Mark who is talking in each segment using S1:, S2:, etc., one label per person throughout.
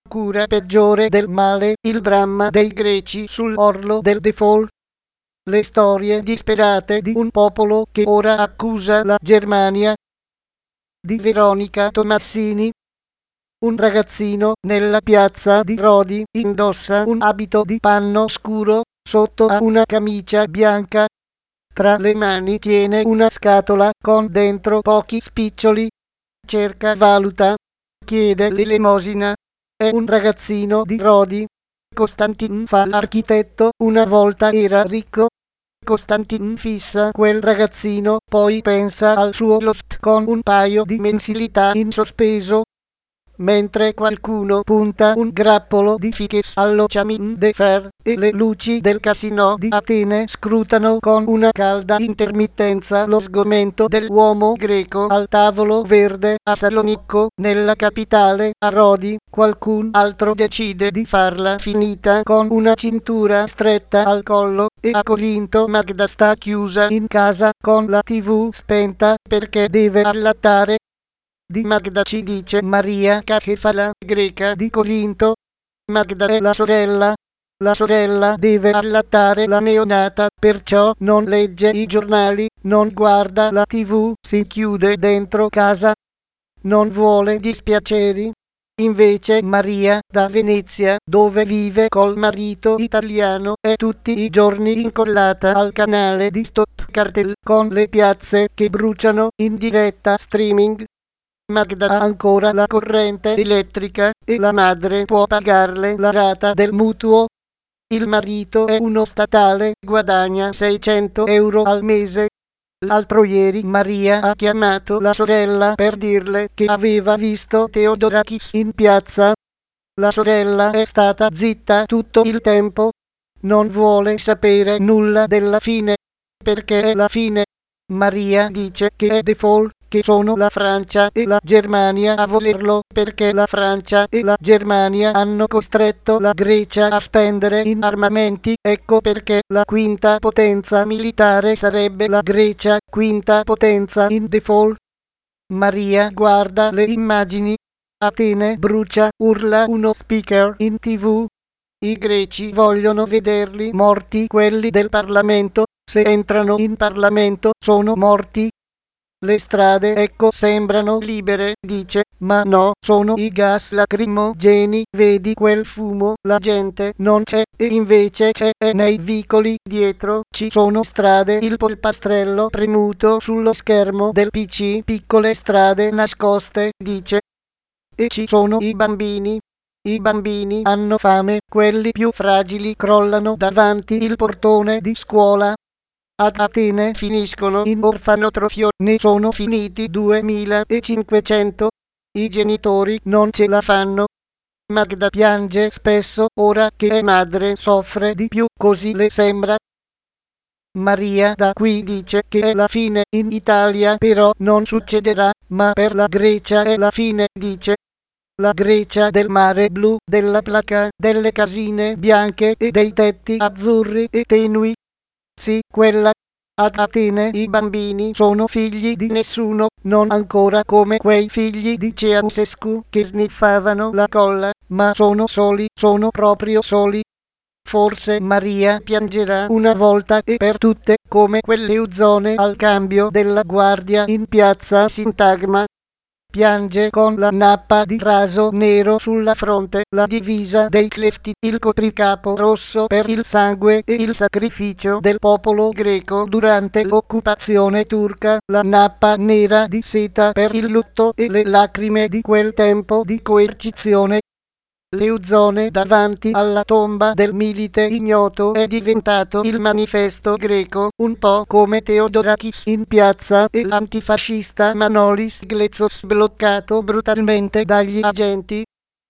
S1: cura peggiore del male, il dramma dei greci sull'orlo del default. Le storie disperate di un popolo che ora accusa la Germania. Di Veronica Tomassini. Un ragazzino nella piazza di Rodi indossa un abito di panno scuro, sotto ha una camicia bianca. Tra le mani tiene una scatola con dentro pochi spiccioli. Cerca, valuta, chiede l'elemosina. È un ragazzino di Rodi. Costantin fa l'architetto, una volta era ricco. Costantin fissa quel ragazzino, poi pensa al suo loft con un paio di mensilità in sospeso. Mentre qualcuno punta un grappolo di fiches allo Chamin de Fer e le luci del casino di Atene scrutano con una calda intermittenza lo sgomento dell'uomo greco al tavolo verde a Salonicco, nella capitale, a Rodi, qualcun altro decide di farla finita con una cintura stretta al collo, e a Corinto Magda sta chiusa in casa con la TV spenta perché deve allattare. Di Magda ci dice Maria Cachefala, greca di Corinto. Magda è la sorella. La sorella deve allattare la neonata, perciò non legge i giornali, non guarda la TV, si chiude dentro casa. Non vuole dispiaceri. Invece Maria, da Venezia, dove vive col marito italiano, è tutti i giorni incollata al canale di Stop Cartel con le piazze che bruciano in diretta streaming. Magda ha ancora la corrente elettrica e la madre può pagarle la rata del mutuo. Il marito è uno statale, guadagna 600 euro al mese. L'altro ieri Maria ha chiamato la sorella per dirle che aveva visto Theodorakis in piazza. La sorella è stata zitta tutto il tempo. Non vuole sapere nulla della fine. Perché è la fine. Maria dice che è default, che sono la Francia e la Germania a volerlo, perché la Francia e la Germania hanno costretto la Grecia a spendere in armamenti, ecco perché la quinta potenza militare sarebbe la Grecia, quinta potenza in default. Maria guarda le immagini. Atene brucia, urla uno speaker in TV. I greci vogliono vederli morti quelli del Parlamento, se entrano in Parlamento sono morti. Le strade ecco sembrano libere, dice, ma no, sono i gas lacrimogeni, vedi quel fumo, la gente non c'è, e invece c'è, e nei vicoli dietro ci sono strade, il polpastrello premuto sullo schermo del PC, piccole strade nascoste, dice. E ci sono i bambini. I bambini hanno fame, quelli più fragili crollano davanti il portone di scuola. Ad Atene finiscono in orfanotrofio, ne sono finiti 2500. I genitori non ce la fanno. Magda piange spesso, ora che è madre soffre di più, così le sembra. Maria da qui dice che è la fine, in Italia però non succederà, ma per la Grecia è la fine, dice. La Grecia del mare blu, della placa, delle casine bianche e dei tetti azzurri e tenui. Sì, quella. Ad Atene i bambini sono figli di nessuno, non ancora come quei figli di Ceausescu che sniffavano la colla, ma sono soli, sono proprio soli. Forse Maria piangerà una volta e per tutte, come quell'Euzone al cambio della guardia in piazza Sintagma. Piange con la nappa di raso nero sulla fronte, la divisa dei clefti, il copricapo rosso per il sangue e il sacrificio del popolo greco durante l'occupazione turca, la nappa nera di seta per il lutto e le lacrime di quel tempo di coercizione. L'Euzone davanti alla tomba del milite ignoto è diventato il manifesto greco, un po' come Theodorakis in piazza e l'antifascista Manolis Glezos bloccato brutalmente dagli agenti.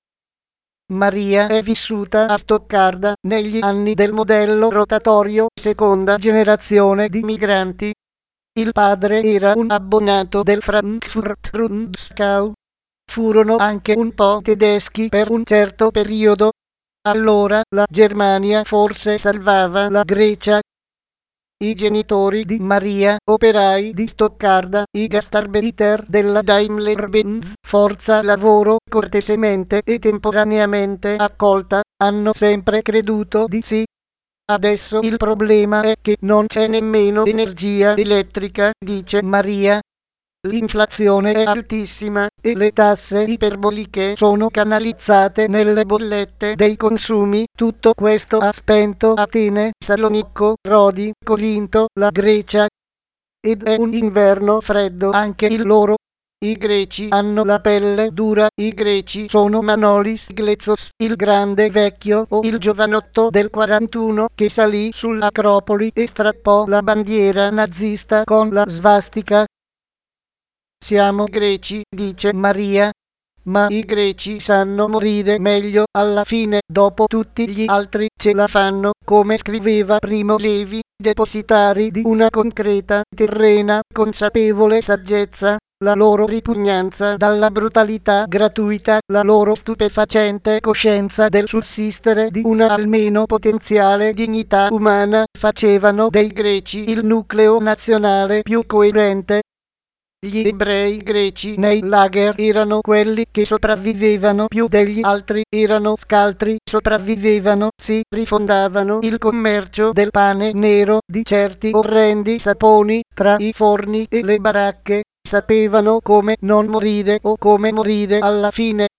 S1: Maria è vissuta a Stoccarda negli anni del modello rotatorio, seconda generazione di migranti. Il padre era un abbonato del Frankfurt Rundschau. Furono anche un po' tedeschi per un certo periodo. Allora la Germania forse salvava la Grecia. i genitori di Maria, operai di Stoccarda, i gastarbeiter della Daimler-Benz, forza lavoro cortesemente e temporaneamente accolta, hanno sempre creduto di sì. Adesso il problema è che non c'è nemmeno energia elettrica, dice Maria. L'inflazione è altissima e le tasse iperboliche sono canalizzate nelle bollette dei consumi. Tutto questo ha spento Atene, Salonicco, Rodi, Corinto, la Grecia. Ed è un inverno freddo anche il loro. I greci hanno la pelle dura, i greci sono Manolis Glezos, il grande vecchio o il giovanotto del 41 che salì sull'Acropoli e strappò la bandiera nazista con la svastica. Siamo greci, dice Maria, ma i greci sanno morire meglio alla fine, dopo tutti gli altri ce la fanno, come scriveva Primo Levi, depositari di una concreta, terrena, consapevole saggezza, la loro ripugnanza dalla brutalità gratuita, la loro stupefacente coscienza del sussistere di una almeno potenziale dignità umana, facevano dei greci il nucleo nazionale più coerente. Gli ebrei greci nei lager erano quelli che sopravvivevano più degli altri, erano scaltri, sopravvivevano, si rifondavano il commercio del pane nero, di certi orrendi saponi, tra i forni e le baracche, sapevano come non morire o come morire alla fine.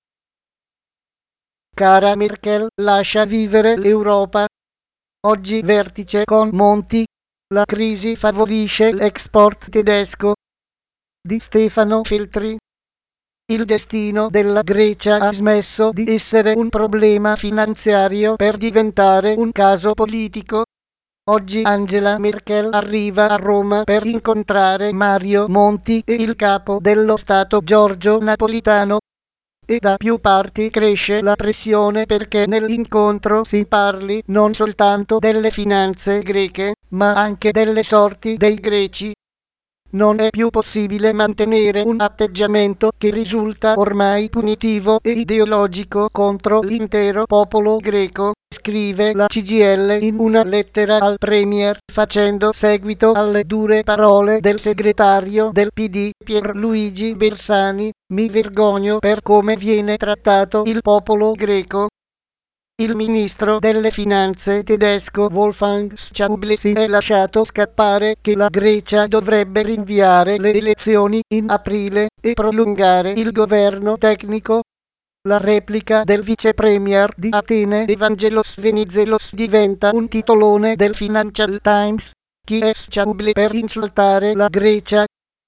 S1: Cara Merkel, lascia vivere l'Europa. Oggi vertice con Monti. La crisi favorisce l'export tedesco. Di Stefano Feltri. Il destino della Grecia ha smesso di essere un problema finanziario per diventare un caso politico. Oggi Angela Merkel arriva a Roma per incontrare Mario Monti e il capo dello Stato Giorgio Napolitano. E da più parti cresce la pressione perché nell'incontro si parli non soltanto delle finanze greche, ma anche delle sorti dei greci. Non è più possibile mantenere un atteggiamento che risulta ormai punitivo e ideologico contro l'intero popolo greco, scrive la CGIL in una lettera al Premier, facendo seguito alle dure parole del segretario del PD Pierluigi Bersani. Mi vergogno per come viene trattato il popolo greco. Il ministro delle finanze tedesco Wolfgang Schäuble si è lasciato scappare che la Grecia dovrebbe rinviare le elezioni in aprile e prolungare il governo tecnico. La replica del vice premier di Atene Evangelos Venizelos diventa un titolone del Financial Times. Chi è Schäuble per insultare la Grecia?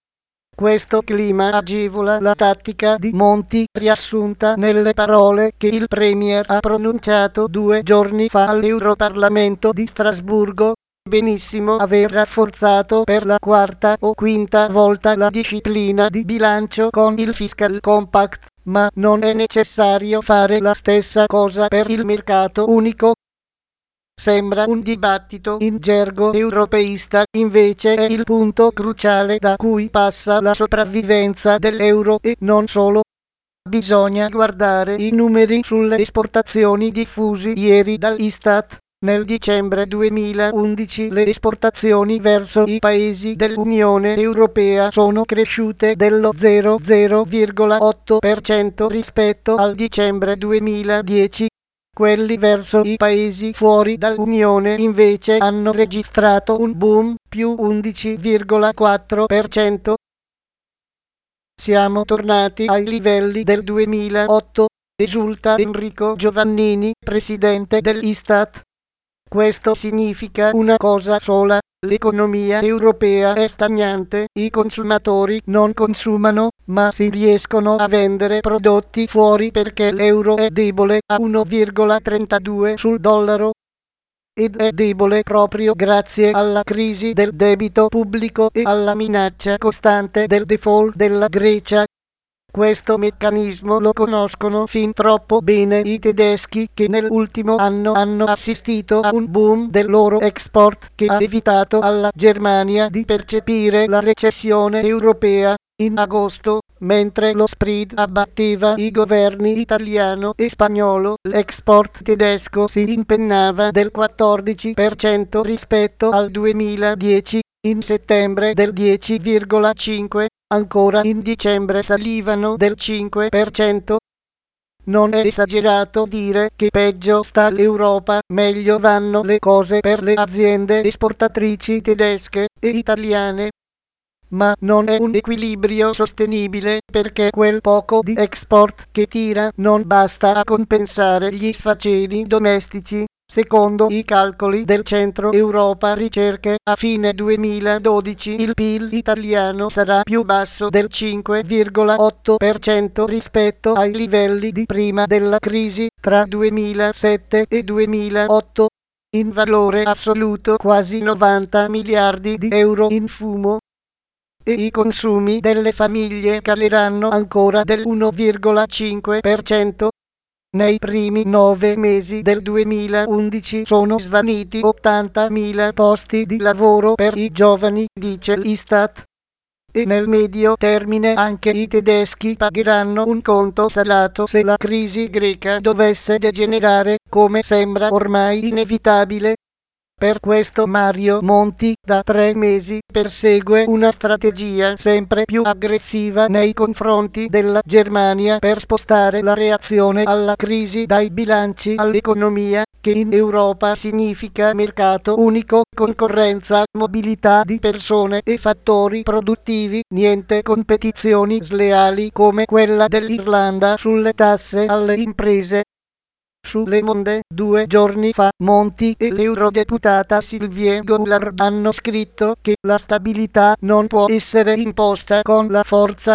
S1: Questo clima agevola la tattica di Monti, riassunta nelle parole che il Premier ha pronunciato 2 giorni fa all'Europarlamento di Strasburgo. Benissimo aver rafforzato per la 4ª o 5ª volta la disciplina di bilancio con il Fiscal Compact, ma non è necessario fare la stessa cosa per il mercato unico. Sembra un dibattito in gergo europeista, invece è il punto cruciale da cui passa la sopravvivenza dell'euro e non solo. Bisogna guardare i numeri sulle esportazioni diffusi ieri dall'Istat. Nel dicembre 2011 le esportazioni verso i paesi dell'Unione Europea sono cresciute dello 0,8% rispetto al dicembre 2010. Quelli verso i paesi fuori dall'Unione invece hanno registrato un boom, più 11,4%. Siamo tornati ai livelli del 2008, esulta Enrico Giovannini, presidente dell'Istat. Questo significa una cosa sola: l'economia europea è stagnante, i consumatori non consumano, ma si riescono a vendere prodotti fuori perché l'euro è debole a 1,32 sul dollaro. Ed è debole proprio grazie alla crisi del debito pubblico e alla minaccia costante del default della Grecia. Questo meccanismo lo conoscono fin troppo bene i tedeschi, che nell'ultimo anno hanno assistito a un boom del loro export che ha evitato alla Germania di percepire la recessione europea. In agosto, Mentre lo spread abbatteva i governi italiano e spagnolo, l'export tedesco si impennava del 14% rispetto al 2010, in settembre del 10,5%, ancora in dicembre salivano del 5%. Non è esagerato dire che peggio sta l'Europa, meglio vanno le cose per le aziende esportatrici tedesche e italiane. Ma non è un equilibrio sostenibile perché quel poco di export che tira non basta a compensare gli sfaceli domestici. Secondo i calcoli del Centro Europa Ricerche, a fine 2012 il PIL italiano sarà più basso del 5,8% rispetto ai livelli di prima della crisi tra 2007 e 2008. In valore assoluto quasi 90 miliardi di euro in fumo. E i consumi delle famiglie caleranno ancora del 1,5%. Nei primi 9 mesi del 2011 sono svaniti 80.000 posti di lavoro per i giovani, dice l'Istat. E nel medio termine anche i tedeschi pagheranno un conto salato se la crisi greca dovesse degenerare, come sembra ormai inevitabile. Per questo Mario Monti da 3 mesi persegue una strategia sempre più aggressiva nei confronti della Germania per spostare la reazione alla crisi dai bilanci all'economia, che in Europa significa mercato unico, concorrenza, mobilità di persone e fattori produttivi, niente competizioni sleali come quella dell'Irlanda sulle tasse alle imprese. Su Le Monde, 2 giorni fa, Monti e l'eurodeputata Sylvie Goulard hanno scritto che la stabilità non può essere imposta con la forza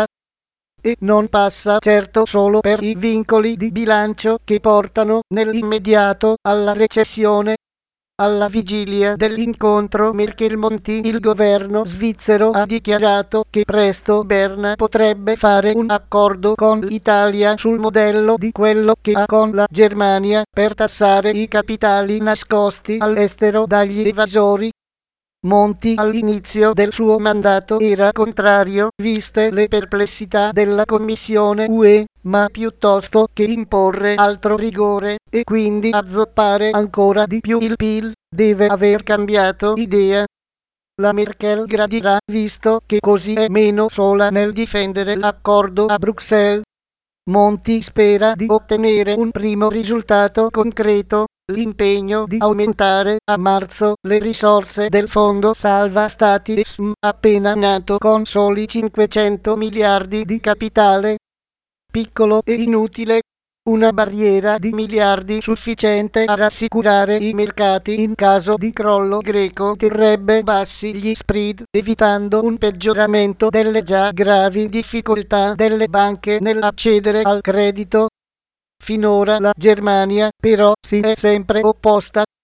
S1: e non passa certo solo per i vincoli di bilancio che portano nell'immediato alla recessione. Alla vigilia dell'incontro Merkel-Monti, il governo svizzero ha dichiarato che presto Berna potrebbe fare un accordo con l'Italia sul modello di quello che ha con la Germania per tassare i capitali nascosti all'estero dagli evasori. Monti all'inizio del suo mandato era contrario, viste le perplessità della Commissione UE, ma piuttosto che imporre altro rigore e quindi azzoppare ancora di più il PIL, deve aver cambiato idea. La Merkel gradirà, visto che così è meno sola nel difendere l'accordo a Bruxelles. Monti spera di ottenere un primo risultato concreto, l'impegno di aumentare a marzo le risorse del Fondo Salva Stati ESM, appena nato con soli 500 miliardi di capitale. Piccolo e inutile. Una barriera di miliardi sufficiente a rassicurare i mercati in caso di crollo greco terrebbe bassi gli spread, evitando un peggioramento delle già gravi difficoltà delle banche nell'accedere al credito. Finora la Germania, però, si è sempre opposta